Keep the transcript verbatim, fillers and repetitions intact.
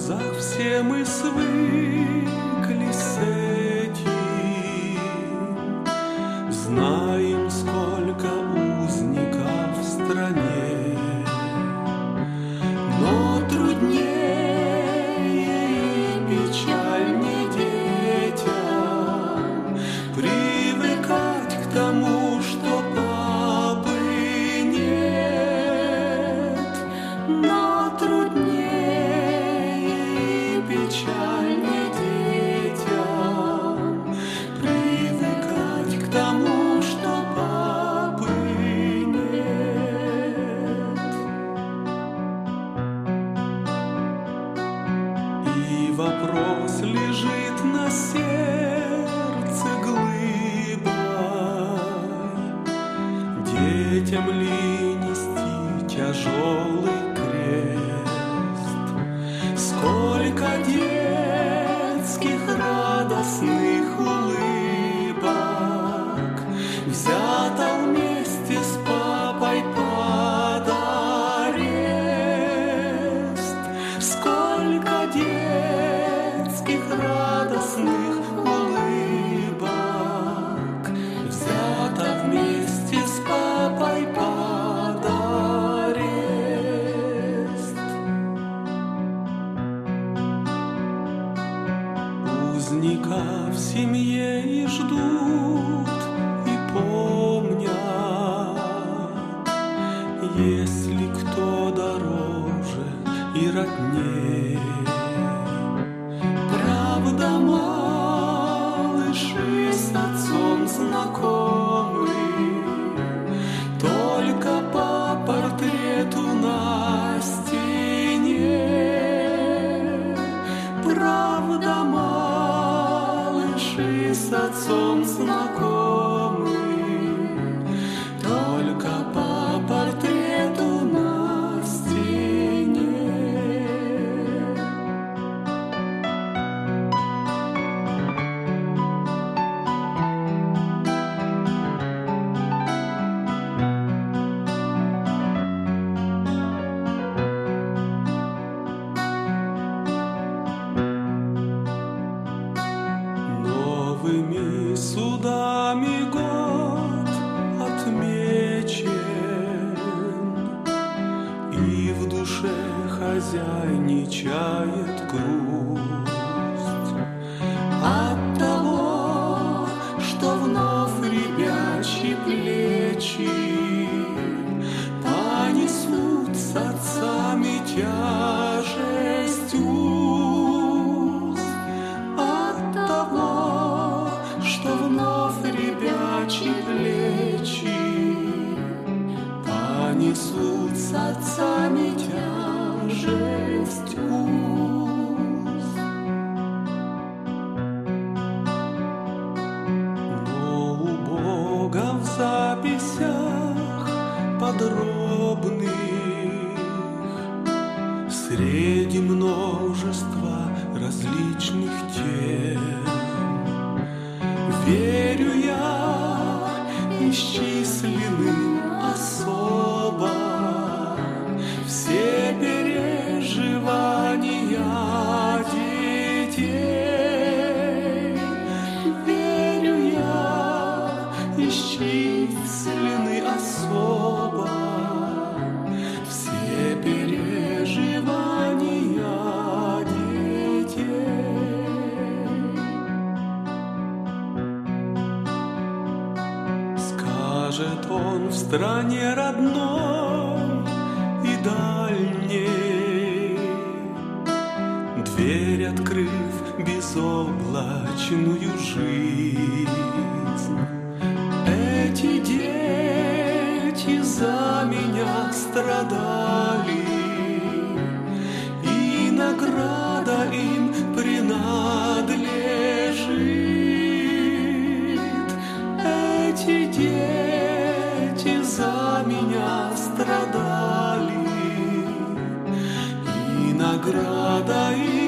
грозах все мы свыклись с этим, знаем, сколько узников в стране, но труднее и печальнее детям привыкать к тому, что папы нет, но труднее и печальнее детям привыкать к тому, что папы нет. И вопрос лежит на сердце глыбой, детям ли нести тяжелый крест? Сколько детских радостных улыбок взято вместе с папой под арест. Сколько детских радостных улыбок взято вместе с папой под арест. Узника в семье и ждут, и помнят, если кто дороже и родней. Правда, малыши с отцом знакомы только по портрету на стене. Правда, малыши с отцом знакомы только по портрету на стене. Новыми судами год отмечен, и в душе хозяйничает грусть от того, что вновь ребячьи плечи понесут с отцами тяжесть уз. От того, что вновь ребячьи плечи понесут с отцами тяжесть уз. Но у Бога в записях подробных среди множества различных тем, верю я, исчислены особо все переживания детей. Верю я, исчислены особо все переживания детей. Скажет он в стране родной и дальней, дверь открыв безоблачную жизнь. Эти дети за меня страдали, и награда им принадлежит. Эти дети за меня страдали, и награда им